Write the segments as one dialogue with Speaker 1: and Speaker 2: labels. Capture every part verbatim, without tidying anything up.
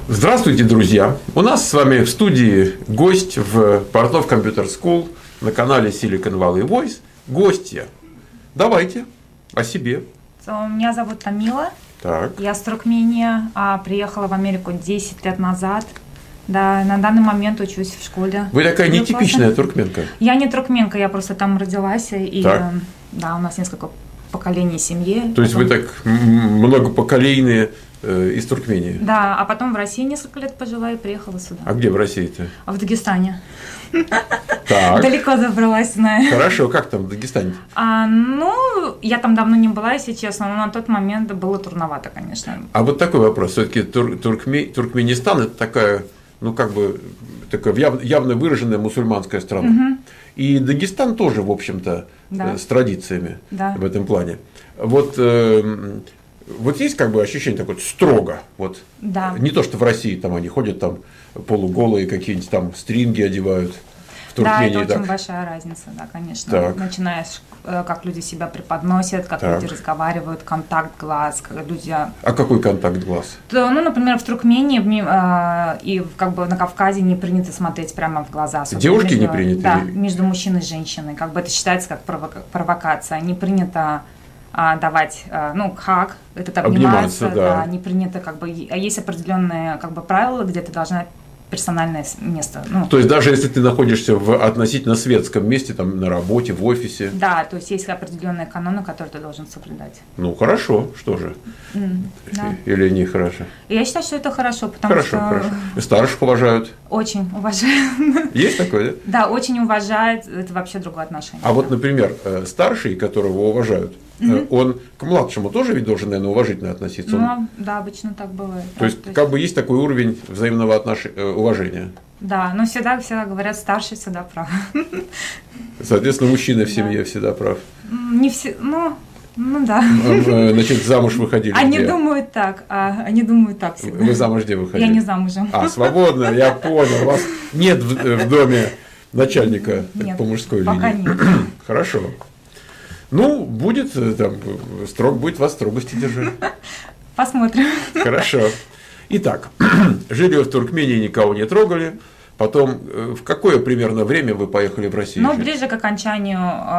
Speaker 1: Здравствуйте, друзья! У нас с вами в студии гость в Portnov Computer School на канале Silicon Valley Voice. Гостья. Давайте о себе.
Speaker 2: Меня зовут Тамила.
Speaker 1: Так.
Speaker 2: Я с Туркмении, а, приехала в Америку десять лет назад. Да, на данный момент учусь в школе.
Speaker 1: Вы такая нетипичная туркменка.
Speaker 2: Я не туркменка, я просто там родилась. И
Speaker 1: так.
Speaker 2: Да, у нас несколько поколений семьи.
Speaker 1: То есть потом... вы так многопоколейные э, из Туркмении?
Speaker 2: Да, а потом в России несколько лет пожила и приехала сюда.
Speaker 1: А где в России-то?
Speaker 2: А в Дагестане.
Speaker 1: Так.
Speaker 2: Далеко забралась, знаю.
Speaker 1: Хорошо, как там в Дагестане?
Speaker 2: А, ну, я там давно не была, если честно, но на тот момент было трудновато, конечно.
Speaker 1: А вот такой вопрос. Все-таки тур- Туркме- Туркменистан это такая, ну как бы, такая явно, явно выраженная мусульманская страна.
Speaker 2: Угу.
Speaker 1: И Дагестан тоже, в общем-то,
Speaker 2: да.
Speaker 1: с традициями
Speaker 2: да.
Speaker 1: в этом плане. Вот, э, вот есть как бы ощущение такое строго. Вот.
Speaker 2: Да.
Speaker 1: Не то, что в России там они ходят там полуголые, какие-нибудь там стринги одевают. В Туркмении,
Speaker 2: да, это
Speaker 1: так.
Speaker 2: очень большая разница, да, конечно.
Speaker 1: Так.
Speaker 2: Начинаешь, как люди себя преподносят, как
Speaker 1: так.
Speaker 2: люди разговаривают, контакт глаз, как люди.
Speaker 1: А какой контакт глаз?
Speaker 2: То, ну, например, в Туркмении э, и как бы на Кавказе не принято смотреть прямо в глаза.
Speaker 1: Девушки
Speaker 2: между,
Speaker 1: не принято?
Speaker 2: Да, между мужчиной и женщиной. Как бы это считается как провока- провокация. Не принято а, давать, а, ну, хак, это обниматься,
Speaker 1: да.
Speaker 2: да, не принято, как бы, а есть определенные как бы правила, где ты должна персональное место. Ну,
Speaker 1: то есть даже если ты находишься в относительно светском месте, там на работе, в офисе.
Speaker 2: Да, то есть есть определенные каноны, которые ты должен соблюдать.
Speaker 1: Ну хорошо, что же?
Speaker 2: Mm, да.
Speaker 1: Или не хорошо?
Speaker 2: Я считаю, что это хорошо, потому
Speaker 1: хорошо,
Speaker 2: что.
Speaker 1: Хорошо. И старших уважают.
Speaker 2: Очень уважают.
Speaker 1: Есть такое, да?
Speaker 2: Да, очень уважают. Это вообще другое отношение.
Speaker 1: А вот, например, старший, которого уважают, mm-hmm. он к младшему тоже ведь должен, наверное, уважительно относиться.
Speaker 2: Ну,
Speaker 1: он...
Speaker 2: да, обычно так бывает.
Speaker 1: То
Speaker 2: да,
Speaker 1: есть,
Speaker 2: то есть,
Speaker 1: как бы есть такой уровень взаимного отнош... уважения.
Speaker 2: Да, но всегда, всегда говорят, старший всегда прав.
Speaker 1: Соответственно, мужчина в семье да. всегда прав.
Speaker 2: Не все, ну, ну да.
Speaker 1: Значит, замуж выходили.
Speaker 2: Они
Speaker 1: где?
Speaker 2: думают так, а они думают так всегда.
Speaker 1: Вы замуж где выходили?
Speaker 2: Я не замужем.
Speaker 1: А, свободно, я понял. У вас нет в, в доме начальника
Speaker 2: нет,
Speaker 1: по мужской
Speaker 2: пока
Speaker 1: линии.
Speaker 2: Нет.
Speaker 1: Хорошо. Ну, будет там, строг, будет вас строгости держать.
Speaker 2: Посмотрим.
Speaker 1: Хорошо. Итак, жили в Туркмении, никого не трогали. Потом, в какое примерно время вы поехали в Россию?
Speaker 2: Ну, ближе к окончанию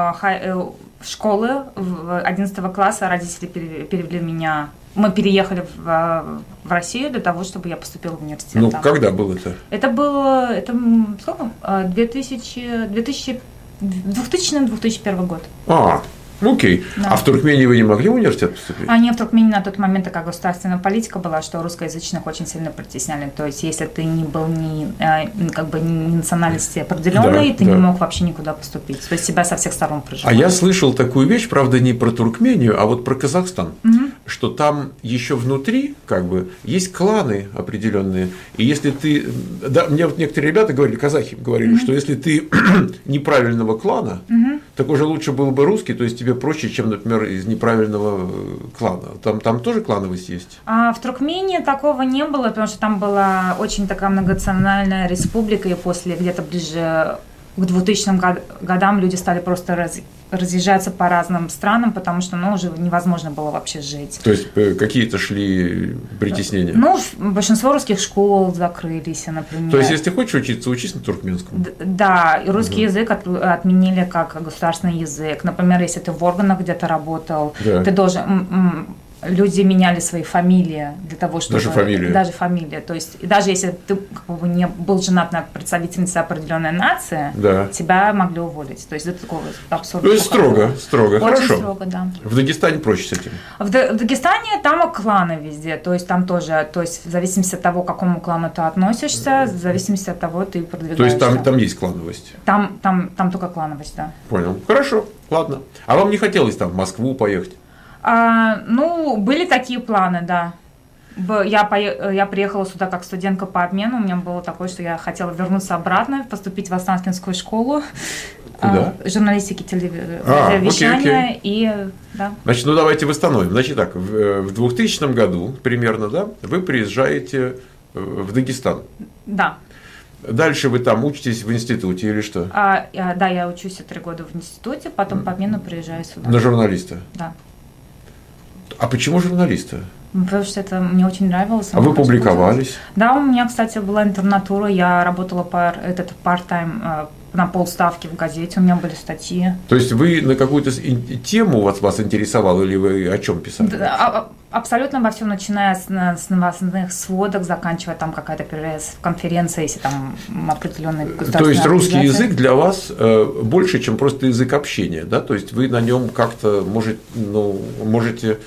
Speaker 2: э, школы, одиннадцатого класса, родители перевели меня. Мы переехали в, в Россию для того, чтобы я поступила в университет.
Speaker 1: Ну,
Speaker 2: там.
Speaker 1: когда было это?
Speaker 2: Это было, это сколько? две тысячи, две тысячи, двухтысячный - две тысячи первый год.
Speaker 1: А, окей.
Speaker 2: Да.
Speaker 1: А в Туркмении вы не могли в университет поступить?
Speaker 2: А не, в Туркмении на тот момент такая государственная политика была, что русскоязычных очень сильно притесняли. То есть, если ты не был ни, как бы, ни национальности определенной, да, ты да. не мог вообще никуда поступить. То есть, себя со всех сторон проживали.
Speaker 1: А я слышал такую вещь, правда, не про Туркмению, а вот про Казахстан.
Speaker 2: Угу. Что
Speaker 1: там еще внутри, как бы, есть кланы определенные. И если ты. Да, мне вот некоторые ребята говорили, казахи говорили, mm-hmm. что если ты неправильного клана, mm-hmm. так уже лучше был бы русский, то есть тебе проще, чем, например, из неправильного клана. Там, там тоже клановость есть?
Speaker 2: А в Туркмении такого не было, потому что там была очень такая многонациональная республика, и после где-то ближе к двухтысячным годам люди стали просто раз, разъезжаться по разным странам, потому что ну, уже невозможно было вообще жить.
Speaker 1: То есть какие-то шли притеснения?
Speaker 2: Ну, большинство русских школ закрылись, например.
Speaker 1: То есть, если хочешь учиться, учись на туркменском?
Speaker 2: Д- да, и русский угу. язык от, отменили как государственный язык. Например, если ты в органах где-то работал, да. ты должен... М- м- люди меняли свои фамилии для того, чтобы...
Speaker 1: Даже фамилии?
Speaker 2: Даже фамилии. То есть, даже если ты как бы, не был женат на представительнице определенной нации, да. тебя могли уволить. То есть, до такого абсурда.
Speaker 1: То есть, строго, строго.
Speaker 2: Очень
Speaker 1: Хорошо.
Speaker 2: строго, да.
Speaker 1: В Дагестане проще с этим?
Speaker 2: В, Д- в Дагестане там кланы везде. То есть, там тоже, то есть, в зависимости от того, к какому клану ты относишься, в зависимости от того, ты продвигаешься.
Speaker 1: То есть, там, там есть клановость?
Speaker 2: Там, там, там только клановость, да.
Speaker 1: Понял. Хорошо, ладно. А вам не хотелось там в Москву поехать?
Speaker 2: А, ну, были такие планы, да. Я, по... я приехала сюда как студентка по обмену. У меня было такое, что я хотела вернуться обратно, поступить в Останкинскую школу.
Speaker 1: Куда?
Speaker 2: А, журналистики, телевизионные
Speaker 1: а, окей, окей.
Speaker 2: и да.
Speaker 1: Значит, ну давайте восстановим. Значит так, в, в двухтысячном году примерно, да, вы приезжаете в Дагестан.
Speaker 2: Да.
Speaker 1: Дальше вы там учитесь в институте или что?
Speaker 2: А, да, я учусь три года в институте, потом по обмену приезжаю сюда.
Speaker 1: На журналиста?
Speaker 2: Да.
Speaker 1: А почему журналиста?
Speaker 2: Потому что это мне очень нравилось.
Speaker 1: А вы публиковались?
Speaker 2: Да, у меня, кстати, была интернатура, я работала по этот part-time на полставки в газете, у меня были статьи.
Speaker 1: То есть вы на какую-то тему вас, вас интересовало, или вы о чем писали?
Speaker 2: Да, абсолютно во всем, начиная с, с новостных сводок, заканчивая там какая-то пресс-конференция, если там определенные государственные.
Speaker 1: То есть русский язык для вас э, больше, чем просто язык общения, да? То есть вы на нем как-то можете, ну, можете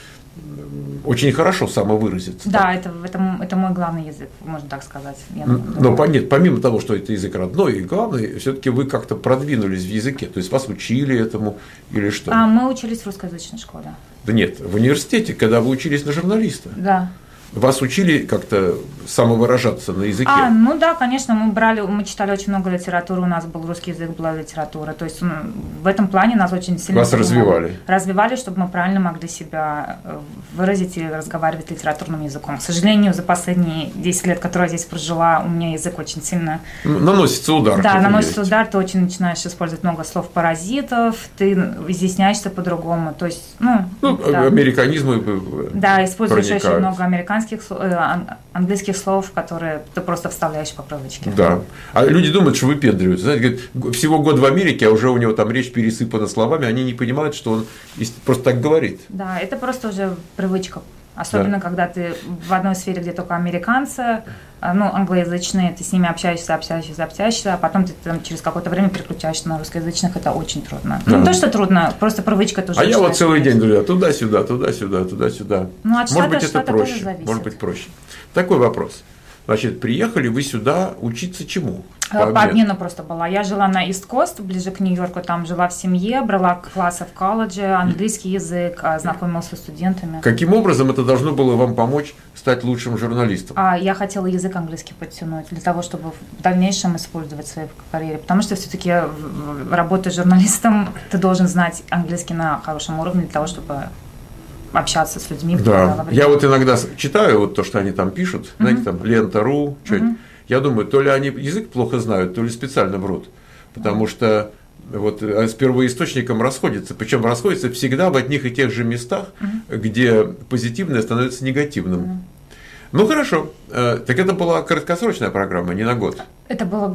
Speaker 1: очень хорошо самовыразиться.
Speaker 2: Да, это, это, это мой главный язык, можно так сказать. Я
Speaker 1: Но нет, помимо того, что это язык родной и главный, все-таки вы как-то продвинулись в языке, то есть вас учили этому или что?
Speaker 2: А мы учились в русскоязычной школе.
Speaker 1: Да нет, в университете, когда вы учились на журналиста.
Speaker 2: Да.
Speaker 1: Вас учили как-то самовыражаться на языке?
Speaker 2: А, ну да, конечно, мы брали, мы читали очень много литературы, у нас был русский язык, была литература. То есть в этом плане нас очень сильно
Speaker 1: вас развивали.
Speaker 2: Развивали, чтобы мы правильно могли себя выразить и разговаривать литературным языком. К сожалению, за последние десять лет, которые я здесь прожила, у меня язык очень сильно…
Speaker 1: Наносится удар.
Speaker 2: Да, наносится удар, ты очень начинаешь использовать много слов-паразитов, ты изъясняешься по-другому. То есть, ну…
Speaker 1: Ну,
Speaker 2: да.
Speaker 1: американизмы
Speaker 2: Да, используешь
Speaker 1: проникают.
Speaker 2: очень много американских английских слов, которые ты просто вставляешь по привычке.
Speaker 1: Да. А люди думают, что выпендриваются. Знаете, говорят, всего год в Америке, а уже у него там речь пересыпана словами, они не понимают, что он просто так говорит.
Speaker 2: Да, это просто уже привычка. Особенно, да. когда ты в одной сфере, где только американцы, ну, англоязычные, ты с ними общаешься, общаешься, общаешься, а потом ты там, через какое-то время переключаешься на русскоязычных, это очень трудно. Да. Ну, не то, что трудно, просто привычка тоже.
Speaker 1: А я вот целый день говорю, туда-сюда, туда-сюда, туда-сюда.
Speaker 2: Ну, от
Speaker 1: может быть, это проще,
Speaker 2: тоже зависит.
Speaker 1: Может быть, проще. Такой вопрос. Значит, приехали вы сюда учиться чему?
Speaker 2: По обмену? По обмену просто была. Я жила на Ист-Кост, ближе к Нью-Йорку, там жила в семье, брала классы в колледже, английский язык, знакомилась со студентами.
Speaker 1: Каким образом это должно было вам помочь стать лучшим журналистом?
Speaker 2: А, я хотела язык английский подтянуть для того, чтобы в дальнейшем использовать в своей карьере, потому что все-таки работая журналистом, ты должен знать английский на хорошем уровне для того, чтобы общаться с людьми.
Speaker 1: Да, я вот иногда читаю вот то, что они там пишут, mm-hmm. знаете, там лента.ру, что-нибудь. Mm-hmm. Я думаю, то ли они язык плохо знают, то ли специально врут, потому mm-hmm. что вот с первоисточником расходятся, причем расходятся всегда в одних и тех же местах, mm-hmm. где позитивное становится негативным. Mm-hmm. Ну хорошо, так это была краткосрочная программа, не на год.
Speaker 2: Это было,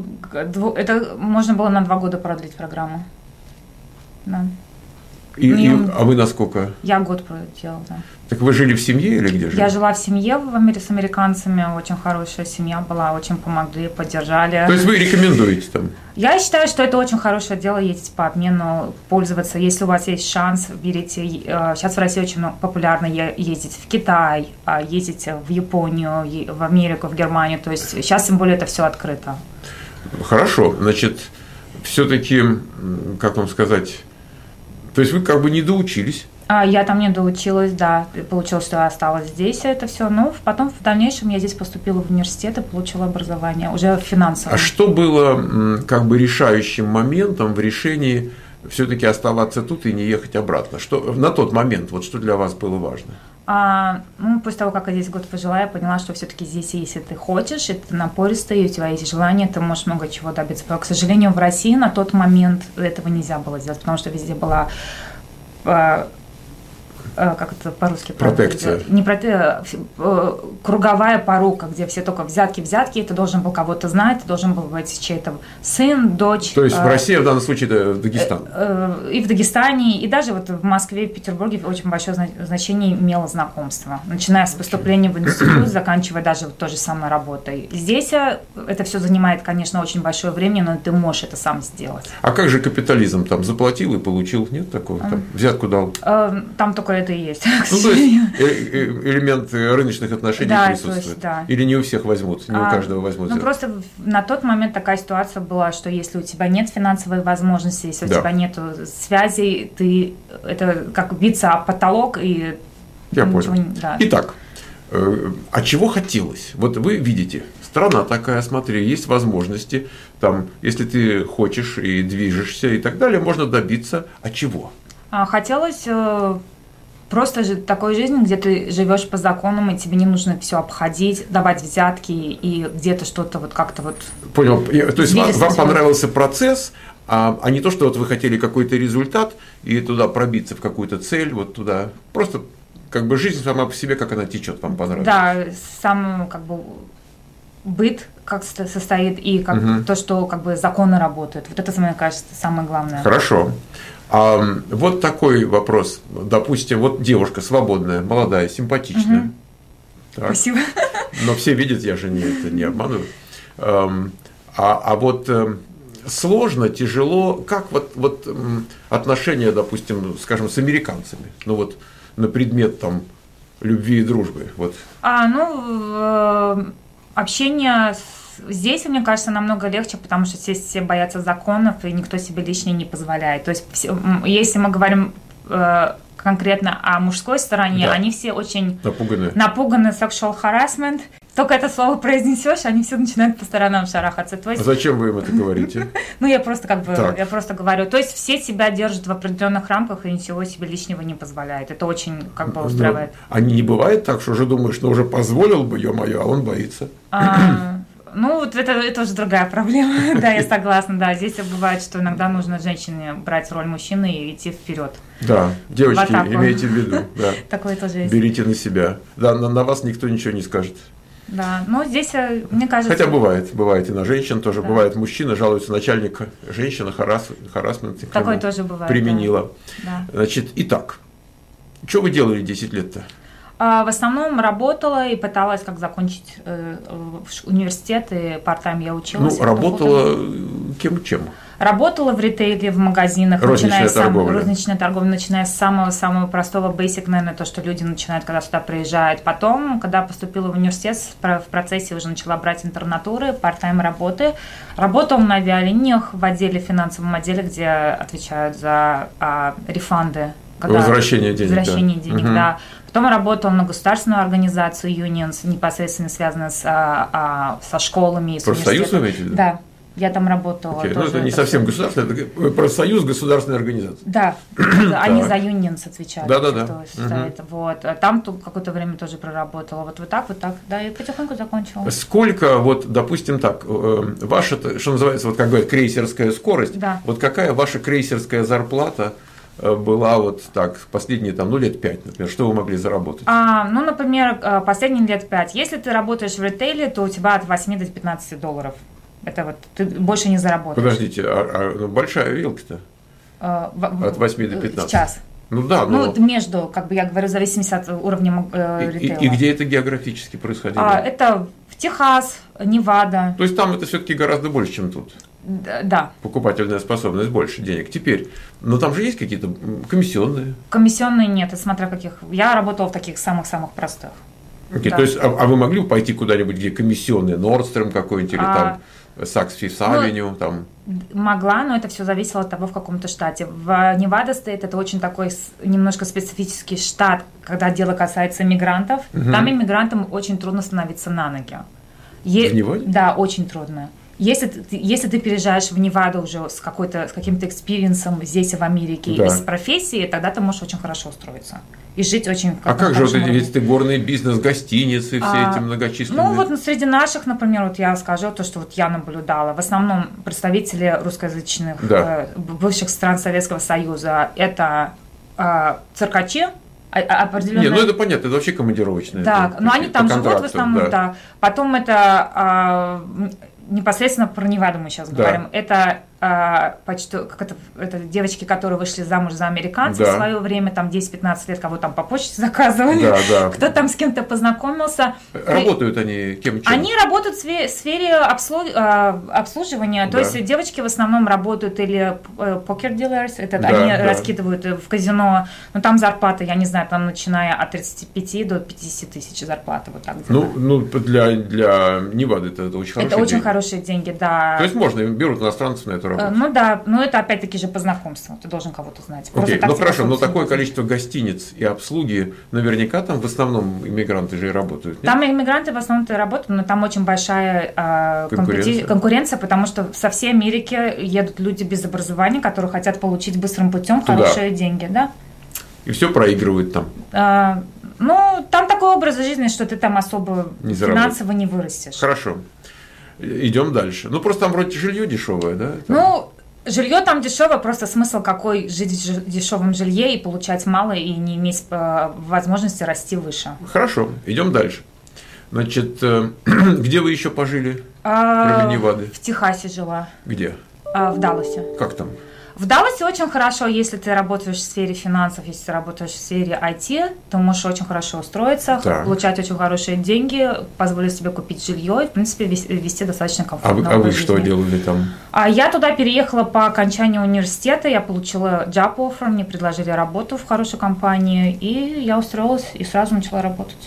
Speaker 2: это можно было на два года продлить программу. Да.
Speaker 1: И, и, а вы на сколько?
Speaker 2: Я год проделала, да.
Speaker 1: Так вы жили в семье или где жили?
Speaker 2: Я жила в семье в Америке с американцами, очень хорошая семья была, очень помогли, поддержали.
Speaker 1: То есть вы рекомендуете там?
Speaker 2: Я считаю, что это очень хорошее дело, ездить по обмену, пользоваться. Если у вас есть шанс, берите. Сейчас в России очень популярно ездить в Китай, ездить в Японию, в Америку, в Германию. То есть сейчас тем более это все открыто.
Speaker 1: Хорошо, значит, все-таки, как вам сказать, то есть вы как бы не доучились?
Speaker 2: А, я там не доучилась, да. Получилось, что я осталась здесь, это все. Но потом в дальнейшем я здесь поступила в университет и получила образование, уже финансовое.
Speaker 1: А что было как бы решающим моментом в решении все-таки оставаться тут и не ехать обратно? Что на тот момент, вот что для вас было важно?
Speaker 2: А, ну, после того, как я здесь год пожила, я поняла, что все-таки здесь, если ты хочешь, и ты напористый, и у тебя есть желание, ты можешь много чего добиться. Но, к сожалению, в России на тот момент этого нельзя было сделать, потому что везде была, э, э, как это по-русски?
Speaker 1: Протекция.
Speaker 2: Не проте, э, круговая порука, где все только взятки-взятки, ты должен был кого-то знать, ты должен был быть чей-то сын, дочь.
Speaker 1: То есть
Speaker 2: э,
Speaker 1: в России, в данном случае, это Дагестан.
Speaker 2: Э, э, и в Дагестане, и даже вот в Москве, в Петербурге очень большое значение имело знакомство. Начиная с поступления в институт, заканчивая даже вот той же самой работой. Здесь это все занимает, конечно, очень большое время, но ты можешь это сам сделать.
Speaker 1: А как же капитализм? Там заплатил и получил? Нет такого? Там взятку дал?
Speaker 2: Э, там только это и есть.
Speaker 1: Ну, то есть элемент рыночных отношений
Speaker 2: да,
Speaker 1: присутствует.
Speaker 2: Есть, да.
Speaker 1: Или не у всех возьмут, не а, у каждого возьмут.
Speaker 2: Ну, просто на тот момент такая ситуация была, что если у тебя нет финансовой возможности, если да. у тебя нет связей, ты это как биться об потолок и
Speaker 1: я понял. Не, да. Итак, э, а чего хотелось? Вот вы видите, страна такая, смотри, есть возможности, там, если ты хочешь и движешься и так далее, можно добиться. А чего?
Speaker 2: А, хотелось э, просто жить такой жизнью, где ты живешь по законам, и тебе не нужно все обходить, давать взятки и где-то что-то вот как-то вот.
Speaker 1: Понял. То есть вам, вам понравился процесс, а, а не то, что вот вы хотели какой-то результат и туда пробиться в какую-то цель, вот туда просто как бы жизнь сама по себе, как она течет, вам понравилось?
Speaker 2: Да, сам как бы быт как состоит и как угу. то, что как бы законы работают. Вот это, мне кажется, самое главное.
Speaker 1: Хорошо. А вот такой вопрос. Допустим, вот девушка свободная, молодая, симпатичная.
Speaker 2: Угу. Спасибо.
Speaker 1: Но все видят, я же не, это не обманываю. А, а вот сложно, тяжело, как вот, вот отношения, допустим, скажем, с американцами, ну вот на предмет там любви и дружбы, вот.
Speaker 2: А, ну, общение здесь, мне кажется, намного легче, потому что здесь все боятся законов, и никто себе лишнее не позволяет. То есть, если мы говорим конкретно о мужской стороне, да. они все очень
Speaker 1: напуганы.
Speaker 2: Напуганы sexual harassment. Только это слово произнесешь, они все начинают по сторонам шарахаться. То есть...
Speaker 1: А зачем вы им это говорите?
Speaker 2: Ну, я просто как бы, я просто говорю. То есть все себя держат в определенных рамках и ничего себе лишнего не позволяет. Это очень как бы устраивает.
Speaker 1: А не бывает так, что уже думаешь, что уже позволил бы, ё-моё, а он боится?
Speaker 2: Ну, вот это, это уже другая проблема. Да, я согласна, да. Здесь бывает, что иногда нужно женщине брать роль мужчины и идти вперед.
Speaker 1: Да, девочки, имейте в виду. Да.
Speaker 2: Такое тоже есть.
Speaker 1: Берите на себя. Да, на, на вас никто ничего не скажет.
Speaker 2: Да, но здесь, мне кажется...
Speaker 1: Хотя бывает, бывает и на женщин тоже. Да. Бывает, мужчина жалуется, начальник, женщина, харас, харасмент.
Speaker 2: Такое тоже бывает.
Speaker 1: Применила.
Speaker 2: Да.
Speaker 1: Значит, итак, что вы делали десять лет-то?
Speaker 2: В основном работала и пыталась как закончить э, университет, и part-time я училась.
Speaker 1: Ну, работала кем-чем?
Speaker 2: Работала в ритейле, в магазинах,
Speaker 1: розничная
Speaker 2: начиная с самого,
Speaker 1: торговля.
Speaker 2: розничная торговля, начиная с самого-самого простого basic, наверное, то, что люди начинают, когда сюда приезжают. Потом, когда поступила в университет, в процессе уже начала брать интернатуры, part-time работы. Работала на авиалиниях в отделе, финансовом отделе, где отвечают за а, рефанды.
Speaker 1: Когда возвращение денег.
Speaker 2: Возвращение
Speaker 1: да.
Speaker 2: денег,
Speaker 1: угу.
Speaker 2: да. Потом работала на государственную организацию Unions, непосредственно связанную с, а, а, со школами.
Speaker 1: Профсоюз вы имеете в виду?
Speaker 2: Да. Я там работала.
Speaker 1: Okay. Ну, это не это совсем все. Государственная, это профсоюз государственной организации.
Speaker 2: Да, они за Unions отвечают.
Speaker 1: Да, да, да.
Speaker 2: Вот. Там какое-то время тоже проработала. Вот вот так, вот так, да, и потихоньку закончила.
Speaker 1: Сколько, вот, допустим, так, ваша, что называется, вот как говорят, крейсерская скорость,
Speaker 2: да.
Speaker 1: Вот какая ваша крейсерская зарплата была вот так, последние там, ну, лет пять, например, что вы могли заработать?
Speaker 2: А, ну, например, последние лет пять. Если ты работаешь в ритейле, то у тебя от восьми до пятнадцати долларов. Это вот ты больше не заработаешь.
Speaker 1: Подождите, а, а ну, большая вилка-то?
Speaker 2: А, в,
Speaker 1: от восьми до пятнадцати.
Speaker 2: Сейчас.
Speaker 1: Ну да, но...
Speaker 2: Ну, между, как бы я говорю, в зависимости от уровня э, ритейла.
Speaker 1: И, и где это географически происходило?
Speaker 2: А, это в Техас, Невада.
Speaker 1: То есть там это все-таки гораздо больше, чем тут?
Speaker 2: Да.
Speaker 1: Покупательная способность больше денег. Теперь, но там же есть какие-то комиссионные?
Speaker 2: Комиссионные нет, и смотря каких. Я работала в таких самых-самых простых.
Speaker 1: Okay,
Speaker 2: да.
Speaker 1: То есть, а, а вы могли бы пойти куда-нибудь, где комиссионные, Nordstrom какой-нибудь, или а... там Saks Fifth Avenue, ну, там?
Speaker 2: Могла, но это все зависело от того, в каком-то штате. В Невада Стейт это очень такой немножко специфический штат, когда дело касается мигрантов. Угу. Там иммигрантам очень трудно становиться на ноги.
Speaker 1: Е... В Неваде?
Speaker 2: Да, очень трудно. Если ты, если ты переезжаешь в Неваду уже с, какой-то, с каким-то экспириенсом здесь, в Америке, да. Из профессии, тогда ты можешь очень хорошо устроиться. И жить очень
Speaker 1: А как же вот эти, ведь ты горный бизнес, гостиницы, все а, эти многочисленные?
Speaker 2: Ну, вот среди наших, например, вот я скажу то, что вот я наблюдала. В основном представители русскоязычных
Speaker 1: да.
Speaker 2: э, бывших стран Советского Союза – это э, циркачи, определенные...
Speaker 1: Не, ну это понятно, это вообще командировочные.
Speaker 2: Да, но они там живут в основном, да. да. Потом это... Э, непосредственно про Неваду мы сейчас да. говорим. Это, а, почти, как это, это девочки, которые вышли замуж за американцев да. в свое время, там десять-пятнадцать лет, кого там по почте заказывали,
Speaker 1: да, да.
Speaker 2: кто там с кем-то познакомился.
Speaker 1: Работают они кем чем?
Speaker 2: Они работают в сфере обслуж... обслуживания, да. то есть девочки в основном работают или покер-дилерс, это да, они да. раскидывают в казино, но там зарплата, я не знаю, там начиная от тридцати пяти до пятидесяти тысяч зарплаты, вот так где-то.
Speaker 1: Ну, ну для, для Невады это, это очень хорошие
Speaker 2: Это очень
Speaker 1: деньги.
Speaker 2: хорошие деньги, да.
Speaker 1: То есть можно, берут иностранцев на эту работу?
Speaker 2: Ну да, но это опять-таки же по знакомству, ты должен кого-то знать.
Speaker 1: Окей, okay. ну хорошо, но такое количество гостиниц и обслуги, наверняка там в основном иммигранты же и работают, нет?
Speaker 2: Там иммигранты в основном-то и работают, но там очень большая э, конкуренция. конкуренция, потому что со всей Америки едут люди без образования, которые хотят получить быстрым путем хорошие деньги, да?
Speaker 1: И все проигрывают там?
Speaker 2: А, ну, там такой образ жизни, что ты там особо не финансово не вырастешь.
Speaker 1: Хорошо. Идем дальше. Ну, просто там вроде жилье дешевое, да? Там...
Speaker 2: Ну, Жилье там дешевое, просто смысл какой жить в дешевом жилье и получать мало, и не иметь возможности расти выше.
Speaker 1: Хорошо, идем дальше. Значит, где вы еще пожили, кроме Невады?
Speaker 2: В Техасе жила.
Speaker 1: Где?
Speaker 2: В Далласе.
Speaker 1: Как там?
Speaker 2: В Далласе очень хорошо, если ты работаешь в сфере финансов, если ты работаешь в сфере ай ти, то можешь очень хорошо устроиться, так. получать очень хорошие деньги, позволить себе купить жилье и, в принципе, вести достаточно комфортно.
Speaker 1: А вы, а вы что делали там?
Speaker 2: А я туда переехала по окончанию университета, я получила job offer, мне предложили работу в хорошей компании, и я устроилась и сразу начала работать.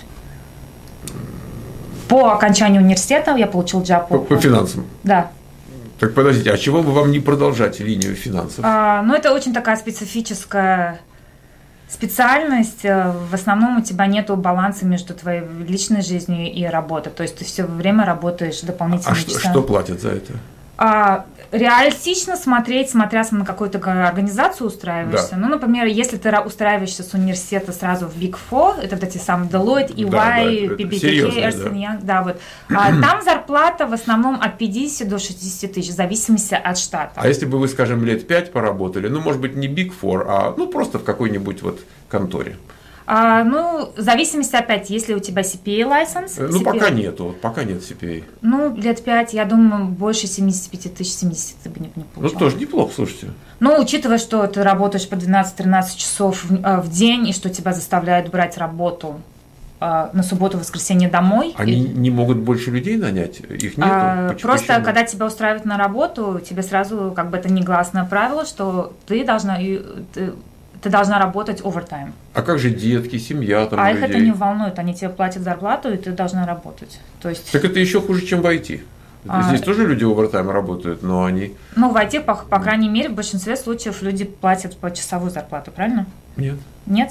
Speaker 2: По окончанию университета я получила job offer.
Speaker 1: По, по финансам?
Speaker 2: Да.
Speaker 1: Так подождите, а чего бы вам не продолжать линию финансов?
Speaker 2: А, ну, это очень такая специфическая специальность. В основном у тебя нет баланса между твоей личной жизнью и работой. То есть ты все время работаешь дополнительно.
Speaker 1: А что, что платят за это?
Speaker 2: А, реалистично смотреть, смотря на какую-то организацию устраиваешься. Да. Ну, например, если ты устраиваешься с университета сразу в Big Four, это вот эти самые Deloitte, и уай, пи би ти кей, Ernst энд Young, да, вот. А, там зарплата в основном от пятидесяти до шестидесяти тысяч, в зависимости от штата.
Speaker 1: А если бы вы, скажем, лет пять поработали, ну, может быть, не Big Four, а ну просто в какой-нибудь вот конторе?
Speaker 2: А, ну, в зависимости, опять, если у тебя си пи эй-лайсенс.
Speaker 1: Ну,
Speaker 2: си пи эй.
Speaker 1: Пока нету, пока нет си пи эй.
Speaker 2: Ну, лет пять, я думаю, больше семидесяти пяти тысяч, семидесяти ты бы не, не получил.
Speaker 1: Ну, тоже неплохо, слушайте.
Speaker 2: Ну, учитывая, что ты работаешь по двенадцать-тринадцать часов в, в день, и что тебя заставляют брать работу э, на субботу-воскресенье домой.
Speaker 1: Они
Speaker 2: и,
Speaker 1: не могут больше людей нанять? Их нету?
Speaker 2: А,
Speaker 1: почему,
Speaker 2: просто,
Speaker 1: почему?
Speaker 2: когда тебя устраивают на работу, тебе сразу, как бы это негласное правило, что ты должна... Ты, Ты должна работать овертайм.
Speaker 1: А как же детки, семья там
Speaker 2: А
Speaker 1: людей?
Speaker 2: их это не волнует, они тебе платят зарплату, и ты должна работать. То есть...
Speaker 1: Так это еще хуже, чем в ай ти. А... Здесь тоже люди овертайм работают, но они...
Speaker 2: Ну, в ай ти, по, по крайней мере, в большинстве случаев люди платят по часовую зарплату, правильно?
Speaker 1: Нет.
Speaker 2: Нет?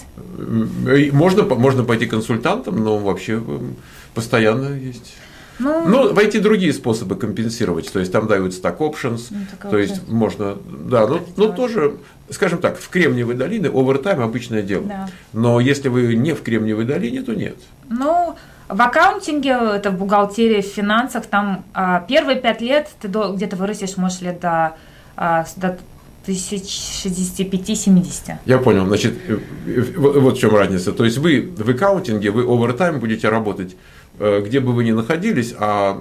Speaker 1: Можно, можно пойти консультантом, но вообще постоянно есть...
Speaker 2: Ну,
Speaker 1: ну, в ай ти другие способы компенсировать, то есть там дают stock options, ну, то есть можно, да, ну, ну тоже, скажем так, в Кремниевой долине овертайм обычное дело,
Speaker 2: да.
Speaker 1: Но если вы не в Кремниевой долине, то нет.
Speaker 2: Ну, в аккаунтинге, это в бухгалтерии, в финансах, там а, первые пять лет ты до, где-то вырастешь, может, лет до, а, до шестидесяти пяти - семидесяти.
Speaker 1: Я понял, значит, вот в чем разница, то есть вы в аккаунтинге, вы овертайм будете работать, где бы вы ни находились, а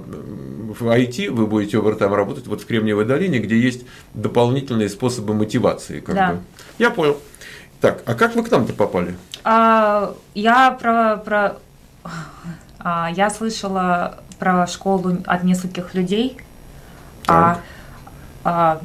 Speaker 1: в ай ти вы будете овертайм работать вот в Кремниевой долине, где есть дополнительные способы мотивации. Как
Speaker 2: да.
Speaker 1: бы. Я понял. Так, а как вы к нам-то попали?
Speaker 2: А, я про, про а, я слышала про школу от нескольких людей, а, а,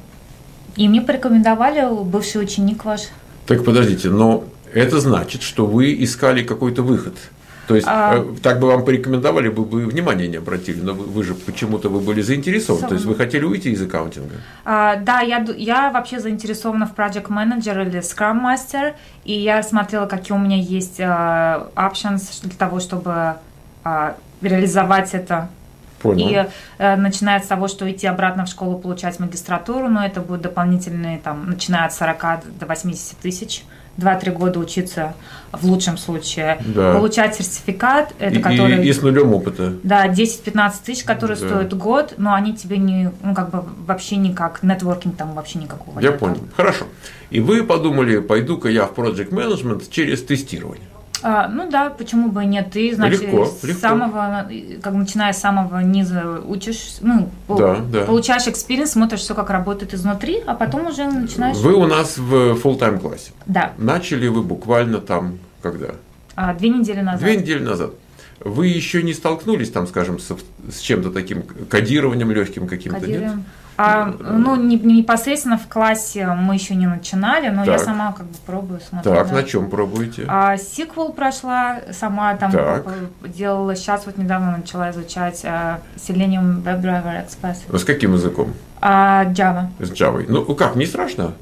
Speaker 2: и мне порекомендовали бывший ученик ваш. Так
Speaker 1: подождите, но это значит, что вы искали какой-то выход. То есть, а, так бы вам порекомендовали, бы вы внимания не обратили, но вы, вы же почему-то вы были заинтересованы, то есть вы хотели уйти из аккаунтинга?
Speaker 2: А, да, я, я вообще заинтересована в Project Manager или Scrum Master, и я смотрела, какие у меня есть uh, options для того, чтобы uh, реализовать это.
Speaker 1: Понял.
Speaker 2: И э, начиная с того, что идти обратно в школу, получать магистратуру, но это будет дополнительные, там, начиная от сорока до восьмидесяти тысяч. два-три года учиться в лучшем случае, да. Получать сертификат, это
Speaker 1: и,
Speaker 2: который...
Speaker 1: И, и с нулем опыта.
Speaker 2: Да, десять-пятнадцать тысяч, которые
Speaker 1: да.
Speaker 2: стоят год, но они тебе не, ну, как бы вообще никак, нетворкинг там вообще никакого.
Speaker 1: Я понял, хорошо. И вы подумали, пойду-ка я в Project Management через тестирование.
Speaker 2: А, ну да, почему бы и нет? Ты, значит,
Speaker 1: легко,
Speaker 2: с
Speaker 1: легко.
Speaker 2: самого, как начиная с самого низа учишь, ну,
Speaker 1: да, да.
Speaker 2: получаешь экспириенс, смотришь все, как работает изнутри, а потом уже начинаешь...
Speaker 1: Вы у нас в full-time классе.
Speaker 2: Да.
Speaker 1: Начали вы буквально там, когда?
Speaker 2: А, две недели назад.
Speaker 1: Две недели назад. Вы еще не столкнулись там, скажем, с, с чем-то таким кодированием легким каким-то,
Speaker 2: Кодируем.
Speaker 1: нет?
Speaker 2: А, ну, не, непосредственно в классе мы еще не начинали, но так. Я сама как бы пробую, смотрю.
Speaker 1: Так,
Speaker 2: да.
Speaker 1: на чем пробуете?
Speaker 2: А, сиквел прошла, сама там так. делала, сейчас вот недавно начала изучать а, Selenium WebDriver Express.
Speaker 1: А с каким языком?
Speaker 2: А, Java.
Speaker 1: С Java. Ну, как, не страшно?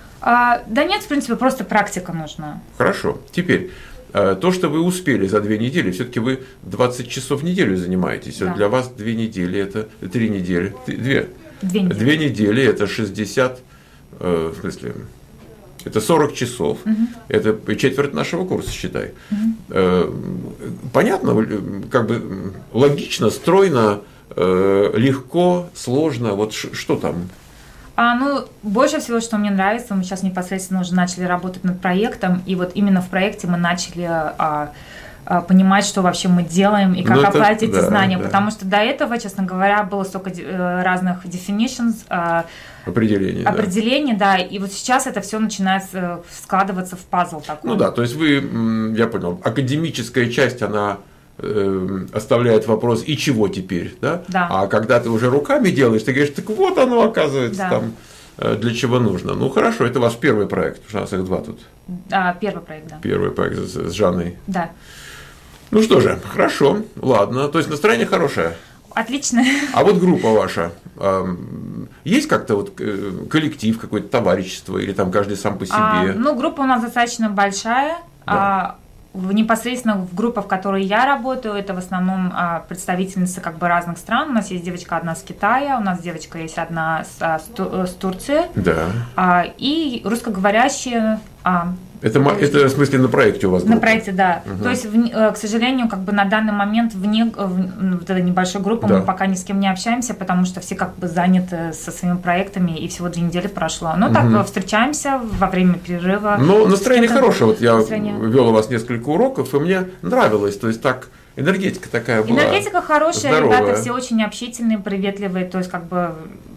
Speaker 2: А, да нет, в принципе, просто практика нужна.
Speaker 1: Хорошо. Теперь, то, что вы успели за две недели, все-таки вы двадцать часов в неделю занимаетесь. Да. Для вас две недели, это три недели, две.
Speaker 2: Две недели.
Speaker 1: Две недели это шестьдесят, э, в смысле, это сорок часов, угу. Это четверть нашего курса, считай. Угу. Э, понятно, как бы логично, стройно, э, легко, сложно, вот ш, что там?
Speaker 2: А, ну, больше всего, что мне нравится, мы сейчас непосредственно уже начали работать над проектом, и вот именно в проекте мы начали а, а, понимать, что вообще мы делаем и как ну, оплатить эти да, знания, да. потому что до этого, честно говоря, было столько разных definitions, а,
Speaker 1: определений,
Speaker 2: определений, да. да, и вот сейчас это все начинает складываться в пазл такой.
Speaker 1: Ну да, то есть вы, я понял, академическая часть, она оставляет вопрос, и чего теперь, да?
Speaker 2: да?
Speaker 1: А когда ты уже руками делаешь, ты говоришь, так вот оно оказывается да. там, для чего нужно. Ну хорошо, это ваш первый проект, потому что у нас их два тут.
Speaker 2: А, первый проект, да.
Speaker 1: Первый проект с, с Жанной.
Speaker 2: Да.
Speaker 1: Ну что же, хорошо, ладно, то есть настроение хорошее.
Speaker 2: Отлично.
Speaker 1: А вот группа ваша, есть как-то вот коллектив, какое-то товарищество, или там каждый сам по себе?
Speaker 2: А, ну, группа у нас достаточно большая. Да. В, непосредственно в группе, в которой я работаю, это в основном а, представительницы как бы разных стран. У нас есть девочка одна с Китая, у нас девочка есть одна с, а, с, с Турции,
Speaker 1: да.
Speaker 2: а, и русскоговорящие. А,
Speaker 1: это, это в смысле на проекте у вас группа?
Speaker 2: На проекте, да. Угу. То есть, в, к сожалению, как бы на данный момент вне в, вот этой небольшой группы да. мы пока ни с кем не общаемся, потому что все как бы заняты со своими проектами, и всего две недели прошло. Но угу. так встречаемся во время перерыва.
Speaker 1: Ну, настроение хорошее. Вот я настроение. вел у вас несколько уроков, и мне нравилось. То есть так энергетика такая была.
Speaker 2: Энергетика хорошая,
Speaker 1: здоровая.
Speaker 2: Ребята все очень общительные, приветливые, то есть как бы.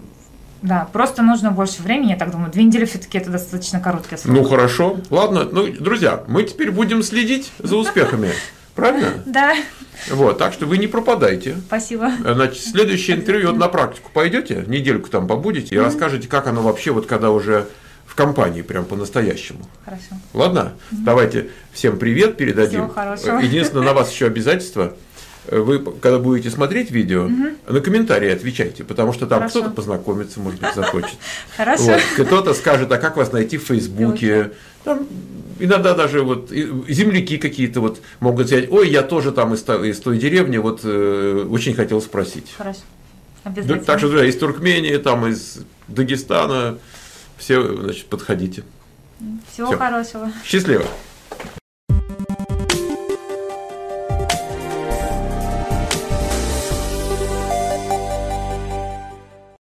Speaker 2: Да, просто нужно больше времени, я так думаю. Две недели все-таки это достаточно короткий срок.
Speaker 1: Ну хорошо, ладно. Ну, друзья, мы теперь будем следить за успехами. Правильно?
Speaker 2: Да.
Speaker 1: Вот, так что вы не пропадайте.
Speaker 2: Спасибо.
Speaker 1: Значит, следующее интервью на практику пойдете, недельку там побудете и mm-hmm. расскажете, как оно вообще, вот когда уже в компании, прям по-настоящему.
Speaker 2: Хорошо.
Speaker 1: Ладно? Mm-hmm. Давайте всем привет передадим.
Speaker 2: Всего хорошего.
Speaker 1: Единственное, на вас еще обязательство. Вы, когда будете смотреть видео, угу. на комментарии отвечайте, потому что там Хорошо. кто-то познакомится, может быть, захочет.
Speaker 2: Хорошо.
Speaker 1: Вот. Кто-то скажет, а как вас найти в Фейсбуке. Там, иногда даже вот земляки какие-то вот могут сказать, ой, я тоже там из той, из той деревни, вот э, очень хотел спросить.
Speaker 2: Хорошо. Обязательно.
Speaker 1: Так что, друзья, из Туркмении, там, из Дагестана, все, значит, подходите.
Speaker 2: Всего Всё. хорошего.
Speaker 1: Счастливо.